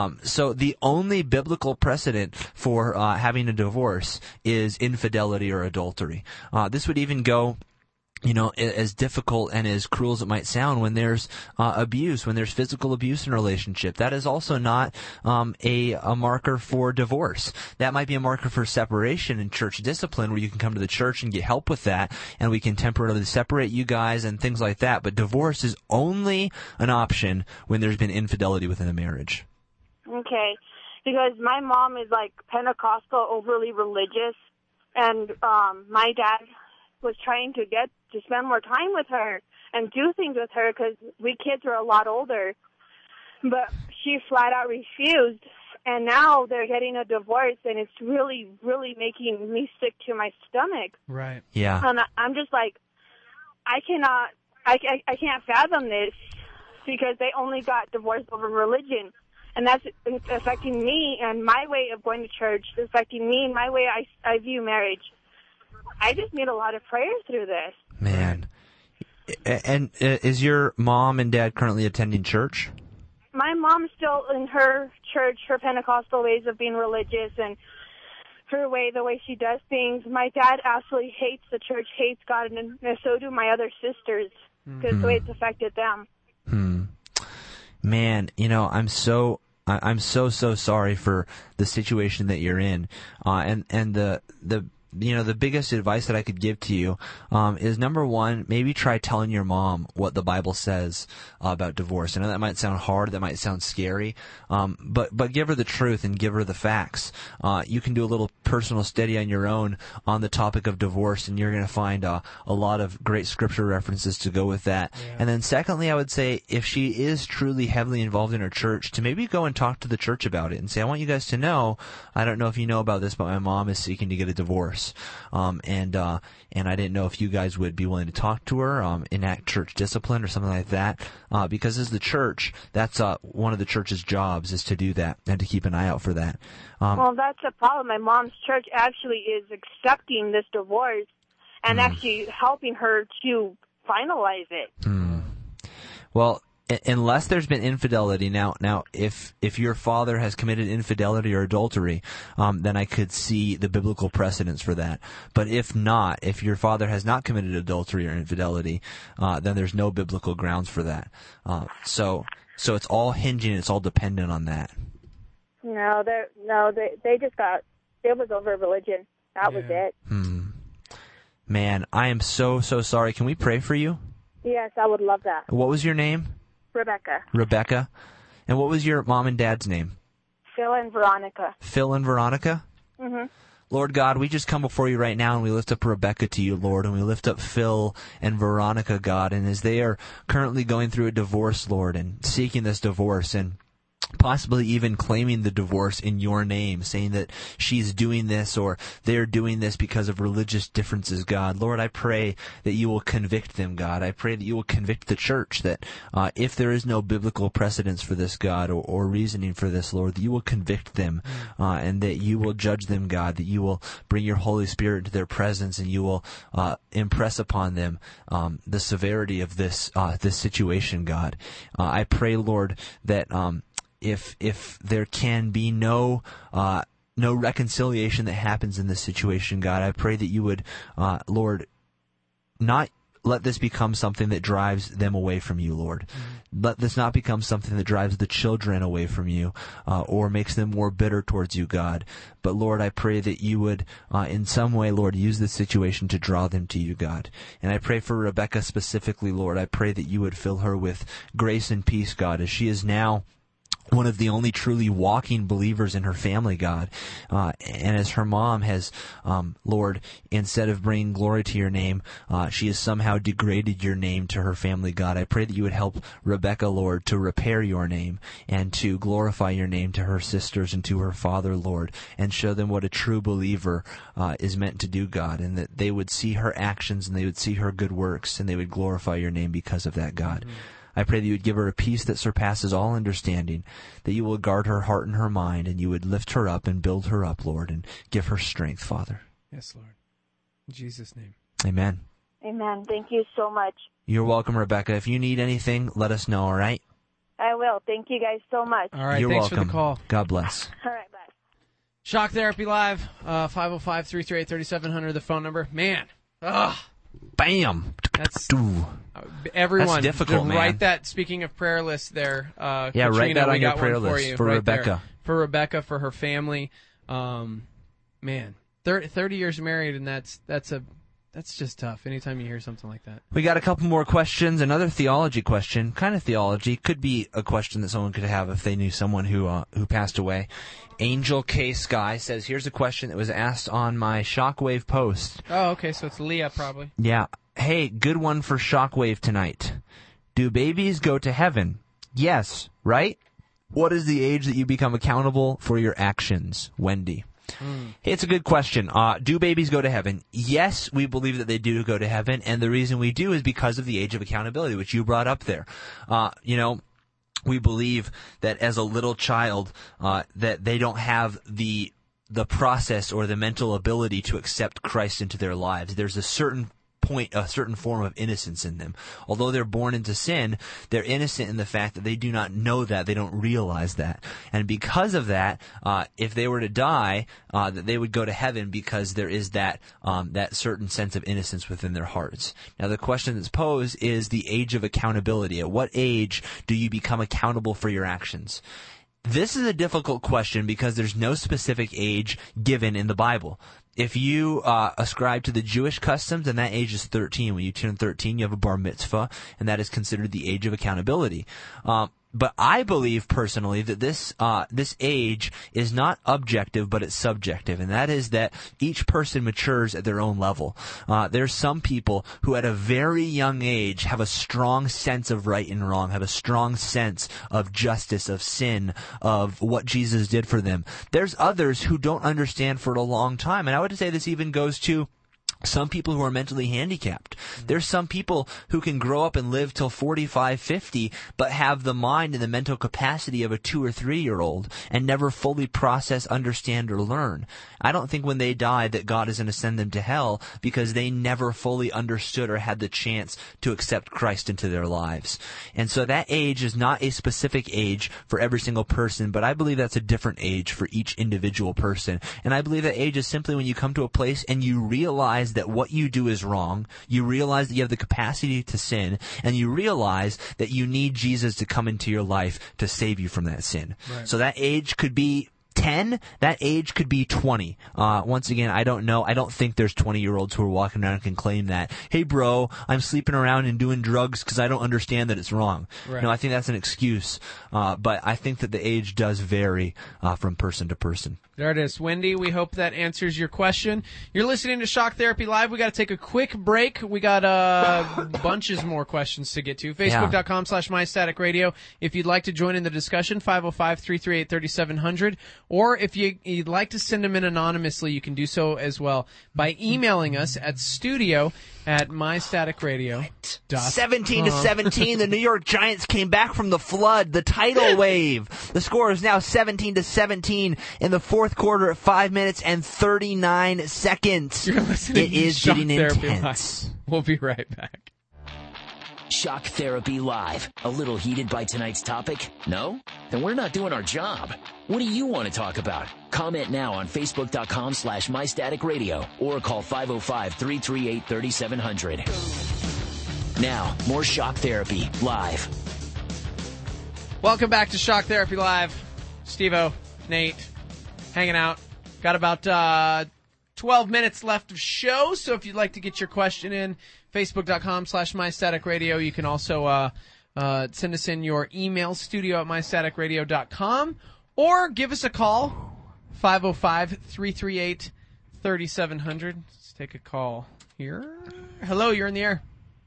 So the only biblical precedent for having a divorce is infidelity or adultery. This would even go, you know, as difficult and as cruel as it might sound, when there's abuse, when there's physical abuse in a relationship, that is also not a marker for divorce. That might be a marker for separation in church discipline, where you can come to the church and get help with that, and we can temporarily separate you guys and things like that. But divorce is only an option when there's been infidelity within a marriage. Okay, because my mom is like Pentecostal, overly religious, and my dad was trying to get to spend more time with her and do things with her because we kids are a lot older. But she flat out refused, and now they're getting a divorce, and it's really, really making me sick to my stomach. Right. Yeah. And I'm just like, I can't fathom this, because they only got divorced over religion. And that's affecting me and my way of going to church. It's affecting me and my way I view marriage. I just need a lot of prayer through this. Man. And is your mom and dad currently attending church? My mom's still in her church, her Pentecostal ways of being religious and her way, the way she does things. My dad absolutely hates the church, hates God, and so do my other sisters, because the way it's affected them. Man, you know, I'm so sorry for the situation that you're in. And the biggest advice that I could give to you is, number one, maybe try telling your mom what the Bible says about divorce. I know that might sound hard, that might sound scary, but give her the truth and give her the facts. You can do a little personal study on your own on the topic of divorce, and you're going to find a lot of great scripture references to go with that. Yeah. And then secondly, I would say, if she is truly heavily involved in her church, to maybe go and talk to the church about it and say, I want you guys to know, I don't know if you know about this, but my mom is seeking to get a divorce. And I didn't know if you guys would be willing to talk to her, enact church discipline or something like that, because as the church, that's one of the church's jobs, is to do that and to keep an eye out for that. Well, that's a problem. My mom's church actually is accepting this divorce and actually helping her to finalize it. Well, unless there's been infidelity. Now, if your father has committed infidelity or adultery, then I could see the biblical precedence for that. But if not, if your father has not committed adultery or infidelity, then there's no biblical grounds for that. So it's all hinging, it's all dependent on that. No, they just got, it was over religion. That was it. Man, I am so sorry. Can we pray for you? Yes, I would love that. What was your name? Rebecca. Rebecca. And what was your mom and dad's name? Phil and Veronica. Phil and Veronica? Mm-hmm. Lord God, we just come before you right now, and we lift up Rebecca to you, Lord, and we lift up Phil and Veronica, God, and as they are currently going through a divorce, Lord, and seeking this divorce, and possibly even claiming the divorce in your name, saying that she's doing this or they're doing this because of religious differences, God. Lord, I pray that you will convict them, God. I pray that you will convict the church, that if there is no biblical precedence for this, God, or reasoning for this, Lord, that you will convict them and that you will judge them, God, that you will bring your Holy Spirit into their presence and you will impress upon them the severity of this situation, God. I pray, Lord, that if there can be no reconciliation that happens in this situation, God, I pray that you would, Lord, not let this become something that drives them away from you, Lord. Let this not become something that drives the children away from you or makes them more bitter towards you, God. But, Lord, I pray that you would, in some way, Lord, use this situation to draw them to you, God. And I pray for Rebecca specifically, Lord. I pray that you would fill her with grace and peace, God, as she is now one of the only truly walking believers in her family, God. And as her mom has, Lord, instead of bringing glory to your name, she has somehow degraded your name to her family, God. I pray that you would help Rebecca, Lord, to repair your name and to glorify your name to her sisters and to her father, Lord, and show them what a true believer is meant to do, God, and that they would see her actions and they would see her good works and they would glorify your name because of that, God. I pray that you would give her a peace that surpasses all understanding, that you will guard her heart and her mind, and you would lift her up and build her up, Lord, and give her strength, Father. Yes, Lord. In Jesus' name. Amen. Amen. Thank you so much. You're welcome, Rebecca. If you need anything, let us know, all right? I will. Thank you guys so much. All right, You're thanks welcome. for the call. God bless. All right, bye. Shock Therapy Live, 505-338-3700, the phone number. Man, Bam! That's That's everyone. difficult, man. Write that. Speaking of prayer list, there. Yeah, Katrina, write that on your prayer for list you, for right Rebecca. there. For Rebecca, for her family. Man, 30 years married, and that's just tough. Anytime you hear something like that. We got a couple more questions. Another theology question, kind of theology, could be a question that someone could have if they knew someone who passed away. Angel K. Sky says, here's a question that was asked on my Shockwave post. Oh, okay, so it's Leah probably. Yeah. Hey, good one for Shockwave tonight. Do babies go to heaven? Yes, right? What is the age that you become accountable for your actions? Wendy. It's a good question. Do babies go to heaven? Yes, we believe that they do go to heaven, and the reason we do is because of the age of accountability, which you brought up there. We believe that as a little child, that they don't have the process or the mental ability to accept Christ into their lives. There's a certain form of innocence in them. Although they're born into sin, they're innocent in the fact that they do not know that, they don't realize that. And because of that, if they were to die, that they would go to heaven because there is that certain sense of innocence within their hearts. Now the question that's posed is the age of accountability. At what age do you become accountable for your actions? This is a difficult question because there's no specific age given in the Bible. If you ascribe to the Jewish customs, then that age is 13. When you turn 13, you have a bar mitzvah, and that is considered the age of accountability. But I believe personally that this age is not objective, but it's subjective, and that is that each person matures at their own level. There's some people who at a very young age have a strong sense of right and wrong, have a strong sense of justice, of sin, of what Jesus did for them. There's others who don't understand for a long time, and I would say this even goes to some people who are mentally handicapped. There's some people who can grow up and live till 45, 50, but have the mind and the mental capacity of a 2 or 3-year-old and never fully process, understand, or learn. I don't think when they die that God is going to send them to hell because they never fully understood or had the chance to accept Christ into their lives. And so that age is not a specific age for every single person, but I believe that's a different age for each individual person. And I believe that age is simply when you come to a place and you realize that what you do is wrong, you realize that you have the capacity to sin, and you realize that you need Jesus to come into your life to save you from that sin. Right. So that age could be 10, that age could be 20. Once again, I don't know. I don't think there's 20-year-olds who are walking around and can claim that, hey, bro, I'm sleeping around and doing drugs because I don't understand that it's wrong. Right. No, I think that's an excuse. But I think that the age does vary from person to person. There it is. Wendy, we hope that answers your question. You're listening to Shock Therapy Live. We got to take a quick break. We got bunches more questions to get to. Facebook.com/MyStaticRadio. If you'd like to join in the discussion, 505-338-3700. Or if you'd like to send them in anonymously, you can do so as well by emailing us at studio@mystaticradio.com. 17-17, the New York Giants came back from the flood, the tidal wave. The score is now 17-17 in the fourth quarter at 5 minutes and 39 seconds. You're listening it is Shock getting Therapy intense. Live. We'll be right back. Shock Therapy Live. A little heated by tonight's topic? No? Then we're not doing our job. What do you want to talk about? Comment now on Facebook.com/MyStaticRadio or call 505-338-3700. Now, more Shock Therapy Live. Welcome back to Shock Therapy Live. Steve-O, Nate, hanging out. Got about 12 minutes left of show, so if you'd like to get your question in, Facebook.com/MyStaticRadio. You can also send us in your email, studio@MyStaticRadio.com, or give us a call, 505-338-3700. Let's take a call here. Hello, you're in the air.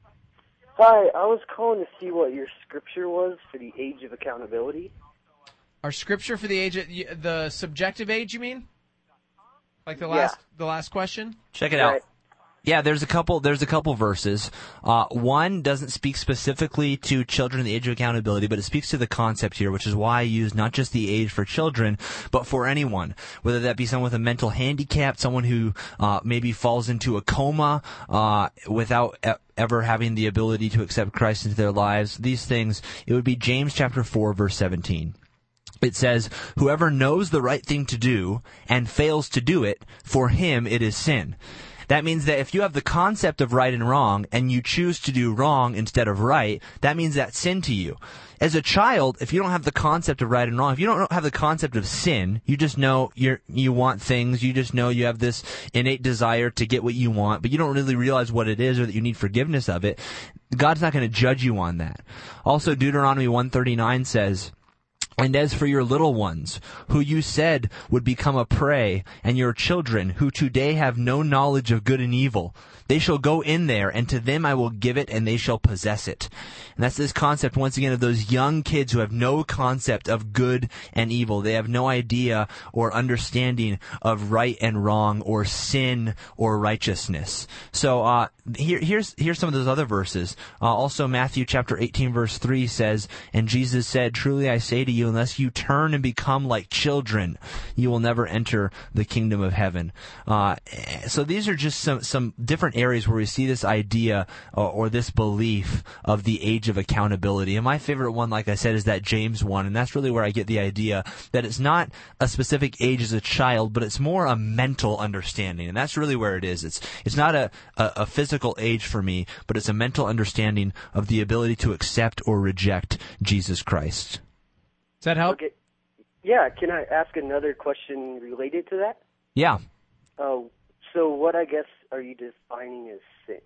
Hi, I was calling to see what your scripture was for the age of accountability. Our scripture for the age, the subjective age, you mean? Like the last question? Check it out. Yeah, there's a couple verses. One doesn't speak specifically to children in the age of accountability, but it speaks to the concept here, which is why I use not just the age for children, but for anyone, whether that be someone with a mental handicap, someone who maybe falls into a coma without ever having the ability to accept Christ into their lives. These things, it would be James chapter 4, verse 17. It says, whoever knows the right thing to do and fails to do it, for him it is sin. That means that if you have the concept of right and wrong and you choose to do wrong instead of right, that means that's sin to you. As a child, if you don't have the concept of right and wrong, if you don't have the concept of sin, you just know you want things, you just know you have this innate desire to get what you want, but you don't really realize what it is or that you need forgiveness of it, God's not going to judge you on that. Also, Deuteronomy 139 says, and as for your little ones, who you said would become a prey, and your children, who today have no knowledge of good and evil, they shall go in there, and to them I will give it, and they shall possess it. And that's this concept, once again, of those young kids who have no concept of good and evil. They have no idea or understanding of right and wrong, or sin or righteousness. So here's some of those other verses. Also, Matthew chapter 18, verse 3 says, and Jesus said, truly I say to you, unless you turn and become like children, you will never enter the kingdom of heaven. So these are just some different areas where we see this idea or this belief of the age of accountability. And my favorite one, like I said, is that James one, and that's really where I get the idea that it's not a specific age as a child, but it's more a mental understanding, and that's really where it is. It's not a physical age for me, but it's a mental understanding of the ability to accept or reject Jesus Christ. Does that help? Okay. Yeah, can I ask another question related to that? Yeah. So what, I guess, are you defining as sin?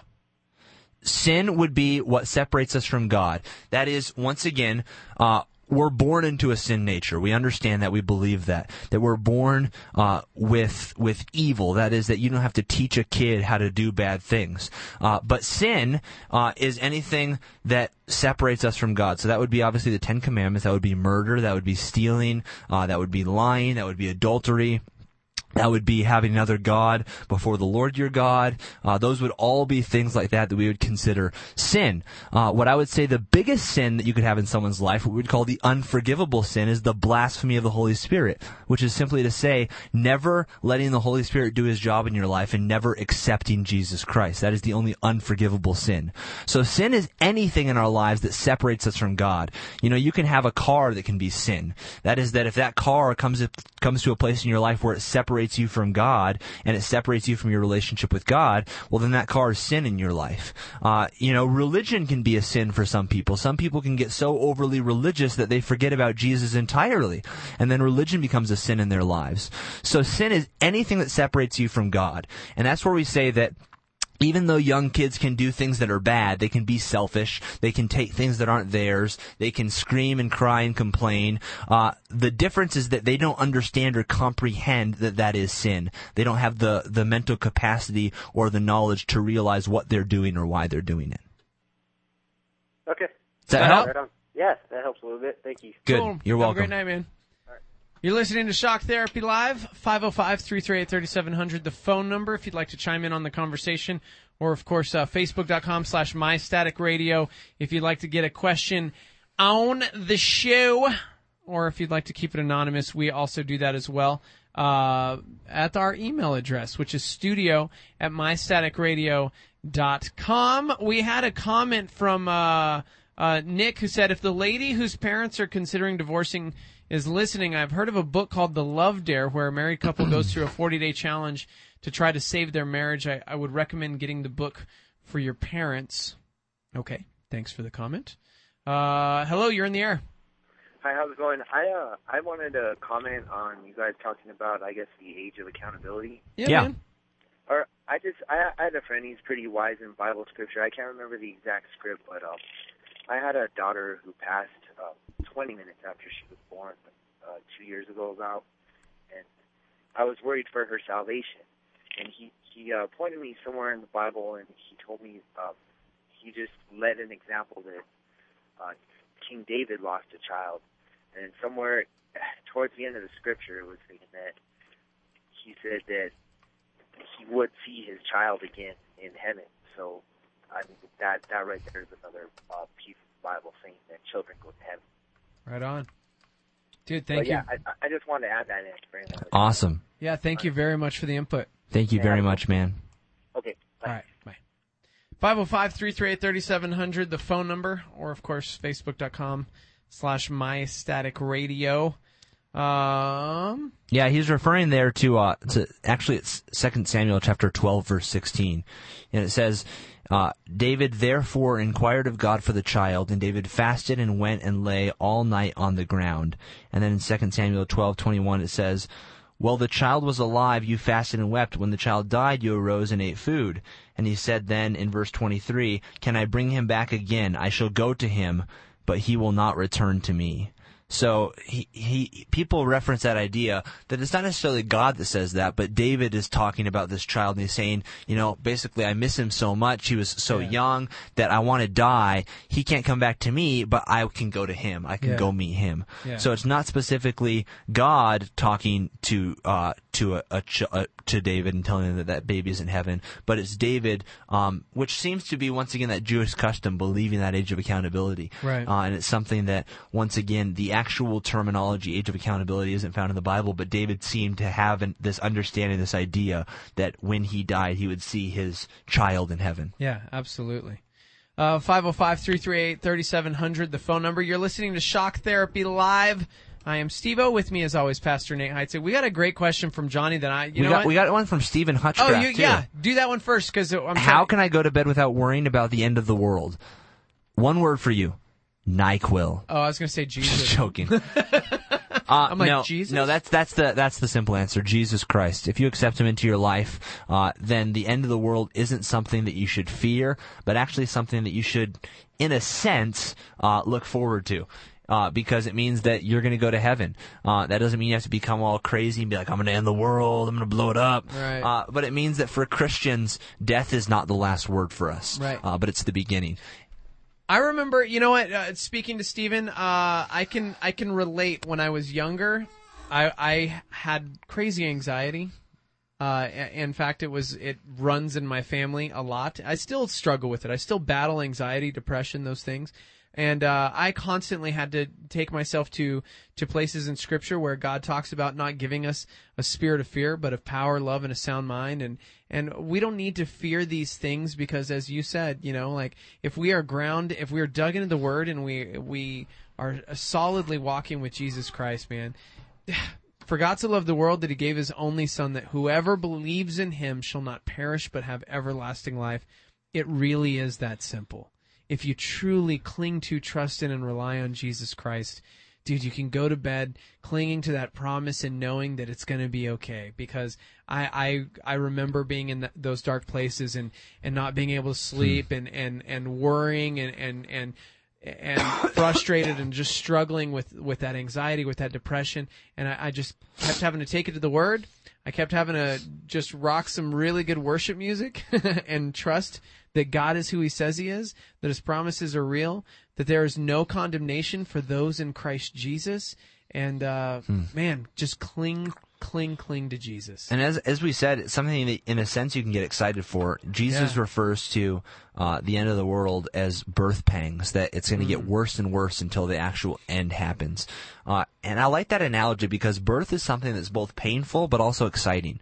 Sin would be what separates us from God. That is, once again, we're born into a sin nature. We understand that. We believe that we're born with evil. That is, that you don't have to teach a kid how to do bad things. But sin is anything that separates us from God. So that would be obviously the 10 Commandments. That would be murder. That would be stealing. That would be lying. That would be adultery. That would be having another god before the Lord your God. Those would all be things like that we would consider sin. What I would say the biggest sin that you could have in someone's life, what we would call the unforgivable sin, is the blasphemy of the Holy Spirit, which is simply to say never letting the Holy Spirit do his job in your life and never accepting Jesus Christ. That is the only unforgivable sin. So sin is anything in our lives that separates us from God. You know, you can have a car that can be sin. That is that if that car comes to a place in your life where it separates you from God and it separates you from your relationship with God, well, then that car is sin in your life. Religion can be a sin for some people. Some people can get so overly religious that they forget about Jesus entirely, and then religion becomes a sin in their lives. So sin is anything that separates you from God. And that's where we say that even though young kids can do things that are bad, they can be selfish, they can take things that aren't theirs, they can scream and cry and complain. The difference is that they don't understand or comprehend that is sin. They don't have the mental capacity or the knowledge to realize what they're doing or why they're doing it. Okay. Does that help? Right on. Yes, that helps a little bit. Thank you. Good. Cool. You're welcome. Have a great night, man. You're listening to Shock Therapy Live, 505-338-3700, the phone number if you'd like to chime in on the conversation, or, of course, Facebook.com/MyStaticRadio if you'd like to get a question on the show, or if you'd like to keep it anonymous, we also do that as well at our email address, which is studio@mystaticradio.com. We had a comment from Nick who said, if the lady whose parents are considering divorcing is listening, I've heard of a book called The Love Dare where a married couple goes through a 40-day challenge to try to save their marriage. I would recommend getting the book for your parents. Okay, thanks for the comment. Hello, you're in the air. Hi, how's it going? I wanted to comment on you guys talking about, I guess, the age of accountability. Yeah. Man. Or I had a friend, he's pretty wise in Bible scripture. I can't remember the exact script, but I had a daughter who passed 20 minutes after she was born 2 years ago about, and I was worried for her salvation. And he pointed me somewhere in the Bible, and he told me he just led an example that King David lost a child. And somewhere towards the end of the scripture it was saying that he said that he would see his child again in heaven. So I mean, that right there is another piece of the Bible saying that children go to heaven. Right on. Dude, thank you. Yeah, I just wanted to add that in. Awesome. Yeah, thank you very much for the input. Thank you very much, man. Okay. Bye. All right, bye. 505-338-3700, the phone number, or, of course, Facebook.com/MyStaticRadio. Yeah, he's referring there to actually it's 2 Samuel chapter 12, verse 16. And it says, David therefore inquired of God for the child, and David fasted and went and lay all night on the ground. And then in 2 Samuel 12:21 it says, while the child was alive, you fasted and wept. When the child died, you arose and ate food. And he said then in verse 23, can I bring him back again? I shall go to him, but he will not return to me. So people reference that idea that it's not necessarily God that says that, but David is talking about this child and he's saying, basically I miss him so much. He was so young that I want to die. He can't come back to me, but I can go to him. I can go meet him. Yeah. So it's not specifically God talking to David and telling him that baby is in heaven, but it's David, which seems to be once again that Jewish custom, believing that age of accountability. Right. And it's something that once again the actual terminology, age of accountability, isn't found in the Bible, but David seemed to have this understanding, this idea that when he died, he would see his child in heaven. Yeah, absolutely. 505-338-3700, the phone number. You're listening to Shock Therapy Live. I am Steve-O. With me, as always, Pastor Nate Heitzig. We got a great question from Johnny that we got one from Stephen Hutchcraft, too. Yeah. Do that one first, because how can I go to bed without worrying about the end of the world? One word for you. NyQuil. Oh, I was going to say Jesus. Just joking. I'm like, no, Jesus? No, that's the simple answer. Jesus Christ. If you accept him into your life, then the end of the world isn't something that you should fear, but actually something that you should, in a sense, look forward to. Because it means that you're going to go to heaven. That doesn't mean you have to become all crazy and be like, I'm going to end the world, I'm going to blow it up. Right. But it means that for Christians, death is not the last word for us. Right. But it's the beginning. I remember, speaking to Stephen, I can relate. When I was younger, I had crazy anxiety, In fact, it runs in my family a lot. I still struggle with it. I still battle anxiety, depression, those things. And I constantly had to take myself to places in Scripture where God talks about not giving us a spirit of fear, but of power, love, and a sound mind. And we don't need to fear these things because, as you said, like if we are dug into the Word and we are solidly walking with Jesus Christ, man. For God so loved the world that He gave His only Son, that whoever believes in Him shall not perish but have everlasting life. It really is that simple. If you truly cling to, trust in, and rely on Jesus Christ, dude, you can go to bed clinging to that promise and knowing that it's going to be okay. Because I remember being in those dark places and not being able to sleep and worrying and frustrated and just struggling with that anxiety, with that depression. And I just kept having to take it to the Word. I kept having to just rock some really good worship music and trust that God is who He says He is, that His promises are real, that there is no condemnation for those in Christ Jesus. And, man, just cling to Jesus. And as we said, it's something that, in a sense, you can get excited for. Jesus refers to the end of the world as birth pangs, that it's going to get worse and worse until the actual end happens. And I like that analogy because birth is something that's both painful but also exciting.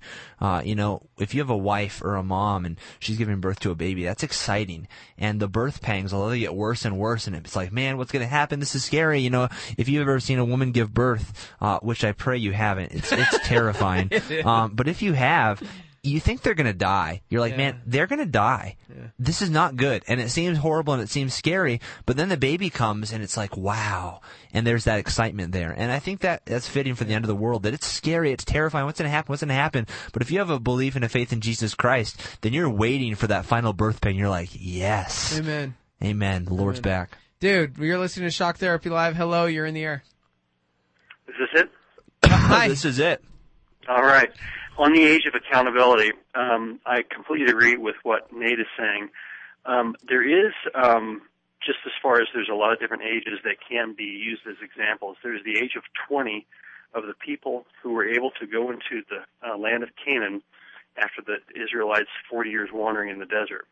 If you have a wife or a mom and she's giving birth to a baby, that's exciting. And the birth pangs, although they get worse and worse, and it's like, man, what's going to happen? This is scary. If you've ever seen a woman give birth, which I pray you haven't, it's terrifying. But if you have, you think they're going to die. You're like, man, they're going to die. Yeah. This is not good. And it seems horrible and it seems scary, but then the baby comes and it's like, wow. And there's that excitement there. And I think that's fitting for the end of the world, that it's scary, it's terrifying. What's going to happen? But if you have a belief and a faith in Jesus Christ, then you're waiting for that final birth pain. You're like, yes. Amen. Amen. The Lord's back. Dude, you're listening to Shock Therapy Live. Hello, you're in the air. Is this it? Hi. This is it. All right. On the age of accountability, I completely agree with what Nate is saying. There is, just as far as there's a lot of different ages that can be used as examples, there's the age of 20 of the people who were able to go into the land of Canaan after the Israelites' 40 years wandering in the desert.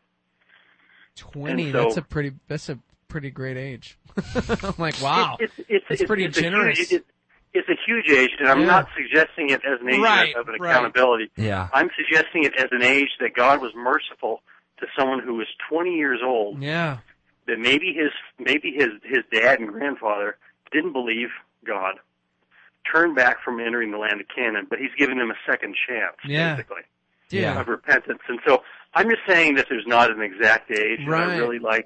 20, so, that's a pretty great age. I'm like, wow, it's pretty generous. It's a huge age, and I'm not suggesting it as an age of an accountability. Yeah. I'm suggesting it as an age that God was merciful to someone who was 20 years old. Yeah. That maybe his dad and grandfather didn't believe God, turned back from entering the land of Canaan, but He's giving them a second chance, basically, of repentance. And so I'm just saying that there's not an exact age. Right. And I really like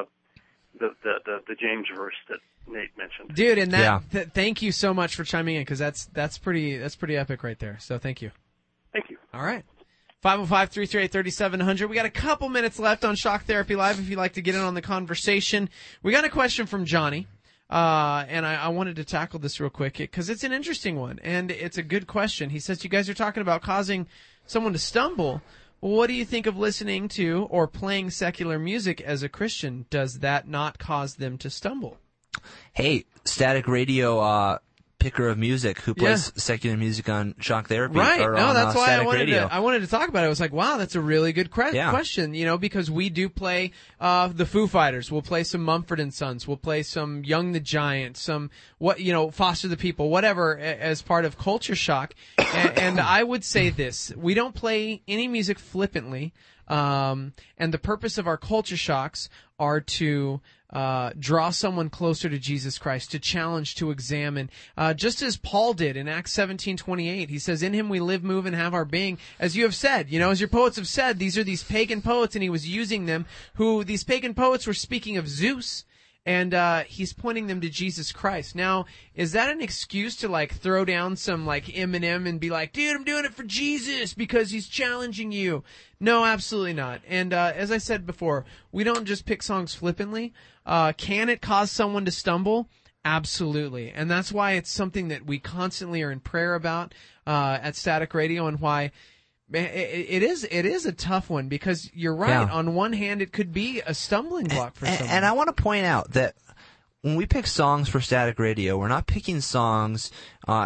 the James verse that Nate mentioned. Dude, and thank you so much for chiming in, because that's pretty epic right there. So thank you. Thank you. All right. 505-338-3700. We got a couple minutes left on Shock Therapy Live if you'd like to get in on the conversation. We got a question from Johnny, and I wanted to tackle this real quick because it's an interesting one, and it's a good question. He says, you guys are talking about causing someone to stumble. Well, what do you think of listening to or playing secular music as a Christian? Does that not cause them to stumble? Hey, Static Radio picker of music who plays secular music on Shock Therapy. Right. Or no, on, that's why Static I wanted to talk about it. I was like, wow, that's a really good question, because we do play the Foo Fighters. We'll play some Mumford & Sons. We'll play some Young the Giant, some Foster the People, whatever, as part of Culture Shock. And I would say this. We don't play any music flippantly. And the purpose of our Culture Shocks are to draw someone closer to Jesus Christ, to challenge, to examine, just as Paul did in Acts 17:28. He says, in Him we live, move, and have our being. As you have said, as your poets have said, these are these pagan poets, and he was using them, these pagan poets were speaking of Zeus, and he's pointing them to Jesus Christ. Now, is that an excuse to throw down some Eminem and be like, dude, I'm doing it for Jesus because he's challenging you? No, absolutely not. And as I said before, we don't just pick songs flippantly. Can it cause someone to stumble? Absolutely. And that's why it's something that we constantly are in prayer about at Static Radio, and why it is a tough one, because you're right. Yeah. On one hand, it could be a stumbling block for someone. And I want to point out that when we pick songs for Static Radio, we're not picking songs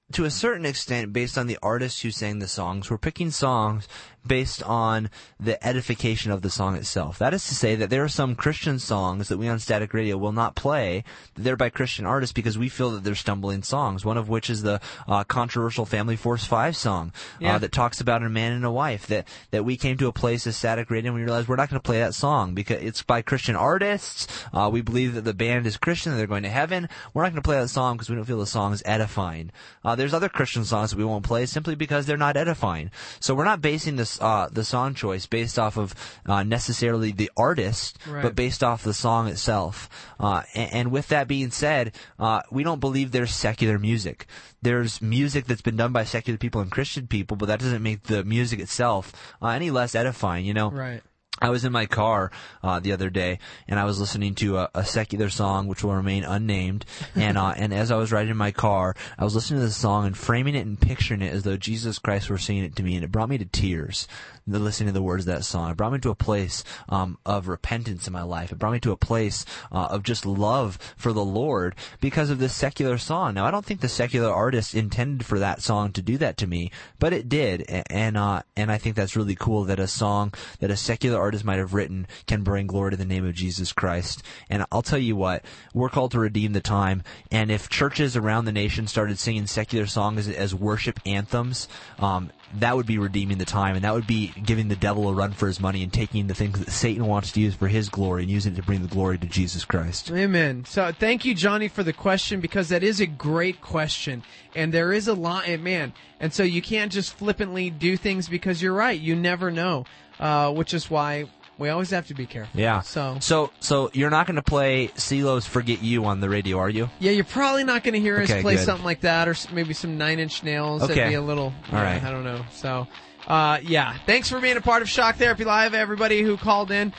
to a certain extent, based on the artists who sang the songs, we're picking songs based on the edification of the song itself. That is to say that there are some Christian songs that we on Static Radio will not play. They're by Christian artists because we feel that they're stumbling songs, one of which is the controversial Family Force 5 song that talks about a man and a wife, that we came to a place as Static Radio and we realized we're not going to play that song because it's by Christian artists. We believe that the band is Christian and they're going to heaven. We're not going to play that song because we don't feel the song is edifying. There's other Christian songs that we won't play simply because they're not edifying. So we're not basing this the song choice based off of necessarily the artist, but based off the song itself. And with that being said, we don't believe there's secular music. There's music that's been done by secular people and Christian people, but that doesn't make the music itself any less edifying, you know? Right. I was in my car the other day, and I was listening to a secular song, which will remain unnamed. And as I was riding in my car, I was listening to the song and framing it and picturing it as though Jesus Christ were singing it to me, and it brought me to tears. Listening to the words of that song, it brought me to a place of repentance in my life. It brought me to a place of just love for the Lord because of this secular song. Now, I don't think the secular artist intended for that song to do that to me, but it did, and I think that's really cool that a song that a secular artist might have written can bring glory to the name of Jesus Christ. And I'll tell you what, we're called to redeem the time, and if churches around the nation started singing secular songs as worship anthems, that would be redeeming the time, and that would be giving the devil a run for his money and taking the things that Satan wants to use for his glory and using it to bring the glory to Jesus Christ. Amen. So thank you, Johnny, for the question, because that is a great question, and there is a lot, man, and so you can't just flippantly do things because you're right. You never know, which is why we always have to be careful. Yeah. So you're not going to play CeeLo's "Forget You" on the radio, are you? Yeah, you're probably not going to hear us play good. something like that, or maybe some Nine Inch Nails. Okay. That'd be a little. All right. I don't know. So, yeah. Thanks for being a part of Shock Therapy Live, everybody who called in.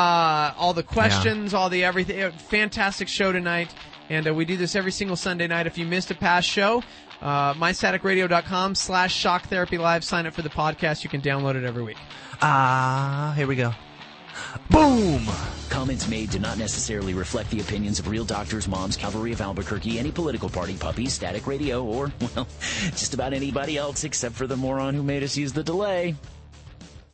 All the questions, all the everything. Fantastic show tonight, and we do this every single Sunday night. If you missed a past show, mystaticradio.com/Shock Therapy Live. Sign up for the podcast. You can download it every week. Here we go. Boom! Comments made do not necessarily reflect the opinions of Real Doctors, Moms, Cavalry of Albuquerque, any political party, puppies, Static Radio, or, well, just about anybody else except for the moron who made us use the delay.